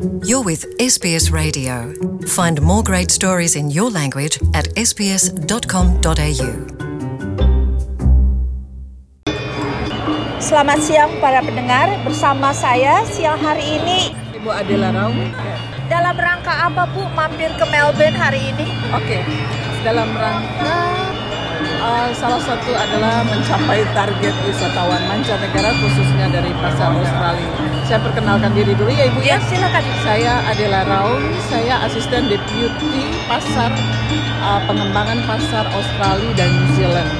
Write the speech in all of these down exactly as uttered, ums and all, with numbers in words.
You're with S B S Radio. Find more great stories in your language at s b s dot com dot a u. Selamat siang para pendengar, bersama saya siang hari ini Ibu Adela Raung. dalam rangka apa Bu mampir ke Melbourne hari ini? Oke, dalam rangka uh, salah satu adalah mencapai target wisatawan mancanegara khususnya dari pasar Australia. Saya perkenalkan diri dulu ya Ibu Ya, ya. silakan. Saya Adela Raung, saya asisten deputi pasar uh, pengembangan pasar Australia dan New Zealand.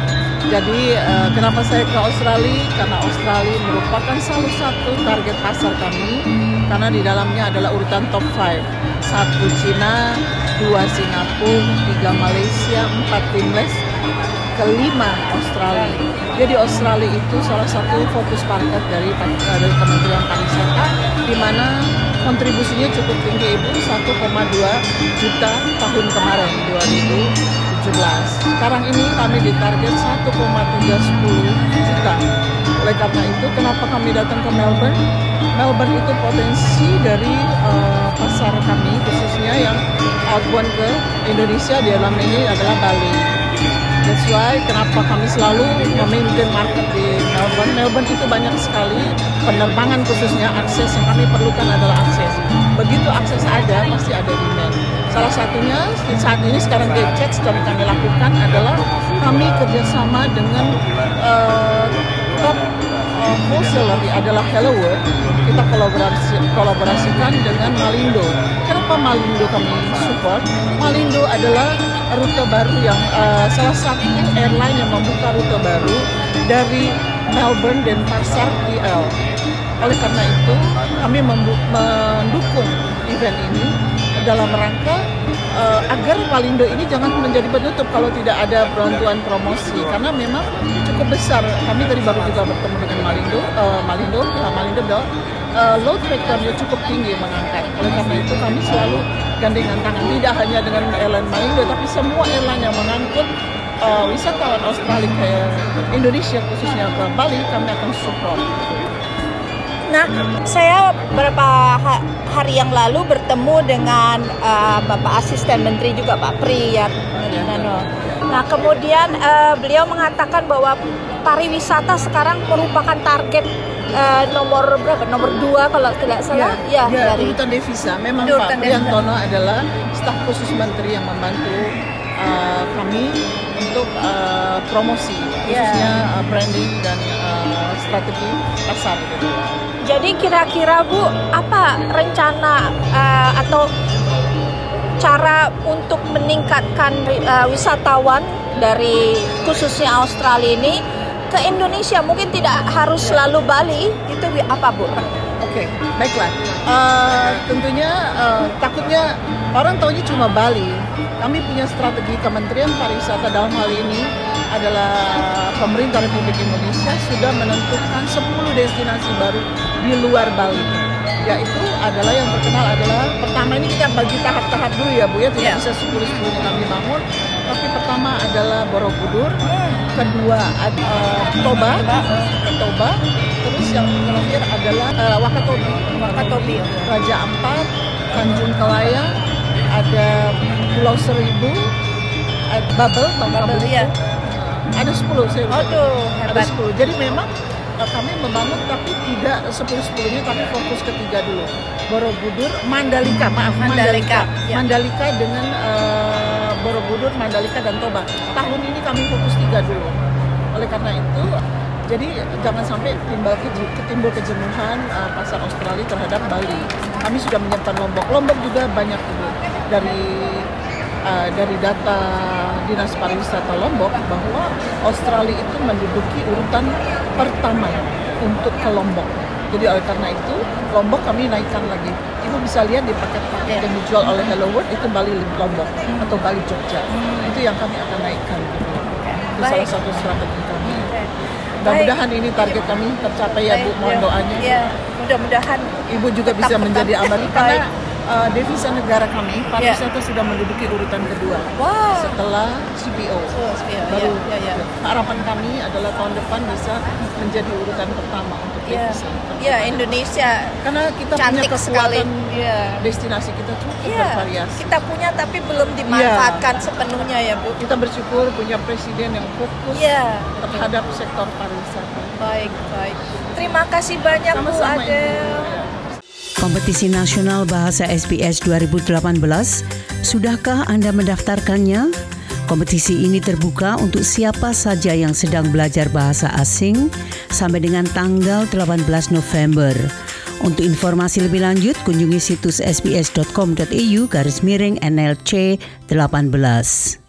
Jadi uh, kenapa saya ke Australia? Karena Australia merupakan salah satu target pasar kami, karena di dalamnya adalah urutan top lima. Satu Cina, dua Singapura, tiga Malaysia, empat Timles, kelima Australia. Jadi Australia itu salah satu fokus market dari, dari Kementerian Pariwisata, di mana kontribusinya cukup tinggi Ibu, satu koma dua juta tahun kemarin dua ribu tujuh belas. Sekarang ini kami ditarget satu koma tiga nol juta. Oleh karena itu, kenapa kami datang ke Melbourne? Melbourne itu potensi dari uh, pasar kami, khususnya yang outbound ke Indonesia, di dalam ini adalah Bali. That's why kenapa kami selalu memimpin market di Melbourne. Melbourne itu banyak sekali penerbangan, khususnya akses yang kami perlukan adalah akses. Begitu akses ada, pasti ada demand. Salah satunya saat ini sekarang cek sedang kami lakukan adalah kami kerjasama dengan uh, top uh, wholesaler adalah Hello World. Kita kolaborasi, kolaborasikan dengan Malindo. Kenapa Malindo kami support? Malindo adalah rute baru yang uh, salah satu airline yang membuka rute baru dari Melbourne dan pasar K L. Oleh karena itu, kami membu- mendukung event ini dalam rangka uh, agar Malindo ini jangan menjadi penutup kalau tidak ada bantuan promosi, karena memang cukup besar. Kami tadi baru juga bertemu dengan Malindo, uh, Malindo, uh, Malindo bilang uh, load factornya cukup tinggi mengangkat. Oleh karena itu kami selalu gandengan tangan, tidak hanya dengan airline Malindo, tapi semua airline yang mengangkut uh, wisatawan Australia ke Indonesia, khususnya ke Bali, kami akan support. Nah, saya beberapa ha- hari yang lalu bertemu dengan uh, Bapak Asisten Menteri juga, Pak Priyat. Nah, kemudian uh, beliau mengatakan bahwa pariwisata sekarang merupakan target uh, nomor berapa? Nomor dua kalau tidak salah. Ya, ya, dari urutan devisa. Memang urutan Pak Priantono adalah staf khusus menteri yang membantu uh, kami untuk uh, promosi, khususnya uh, branding dan uh, strategi pasar gitu. Jadi kira-kira Bu, apa rencana uh, atau cara untuk meningkatkan uh, wisatawan dari khususnya Australia ini ke Indonesia? Mungkin tidak harus selalu Bali, itu apa Bu? Oke, okay, baiklah. Uh, tentunya uh, takutnya orang taunya cuma Bali. Kami punya strategi Kementerian Pariwisata dalam hal ini adalah pemerintah Republik Indonesia sudah menentukan sepuluh destinasi baru di luar Bali. Yaitu adalah yang terkenal adalah, pertama ini kita bagi tahap-tahap dulu ya Bu ya, tidak Yeah. bisa sepuluh-sepuluhnya kami bangun. Tapi pertama adalah Borobudur, kedua ada uh, Toba, Toba, terus yang terakhir adalah uh, Wakatobi, Wakatobi, Raja Ampat, Tanjung Kelayang, ada Pulau Seribu, ada Babel, Babel ya. Ada sepuluh, saya lupa. Aduh, Ada hebat. sepuluh. Jadi memang uh, kami membangun tapi tidak sepuluh-sepuluhnya, tapi fokus ketiga dulu. Borobudur, Mandalika, maaf Mandalika, Mandalika, ya. Mandalika dengan uh, Borobudur, Mandalika dan Toba. Tahun ini kami fokus tiga dulu. Oleh karena itu, jadi jangan sampai timbul, ketimbul kejenuhan uh, pasar Australia terhadap Bali. Kami sudah menyiapkan Lombok. Lombok juga banyak Ibu. Dari uh, dari data Dinas Pariwisata Lombok bahwa Australia itu menduduki urutan pertama untuk ke Lombok. Jadi oleh karena itu Lombok kami naikkan lagi. Ibu bisa lihat di paket-paket yang dijual oleh Hello World itu Bali Lombok atau Bali Jogja. Itu yang kami akan naikkan. Itu salah satu strategi kami. Mudah-mudahan ini target kami tercapai ya Bu, mohon doanya. Ya, mudah-mudahan Ibu juga bisa tetap, menjadi tetap. aman, karena uh, devisa negara kami, pariwisata yeah. sudah menduduki urutan kedua. Wow. Setelah C P O. Oh, yeah, Baru yeah, yeah, yeah. harapan kami adalah tahun depan bisa menjadi urutan pertama untuk yeah. devisa. Ya, yeah, Indonesia karena kita cantik punya kekuatan sekali. Yeah. Destinasi kita cukup yeah. bervariasi. Kita punya tapi belum dimanfaatkan yeah. sepenuhnya ya, Bu. Kita bersyukur punya presiden yang fokus yeah. terhadap sektor pariwisata. Baik, baik. Terima kasih banyak Bu Adele. Kompetisi Nasional Bahasa S B S dua ribu delapan belas, sudahkah Anda mendaftarkannya? Kompetisi ini terbuka untuk siapa saja yang sedang belajar bahasa asing sampai dengan tanggal delapan belas November. Untuk informasi lebih lanjut, kunjungi situs sbs dot com dot a u garis miring N L C delapan belas.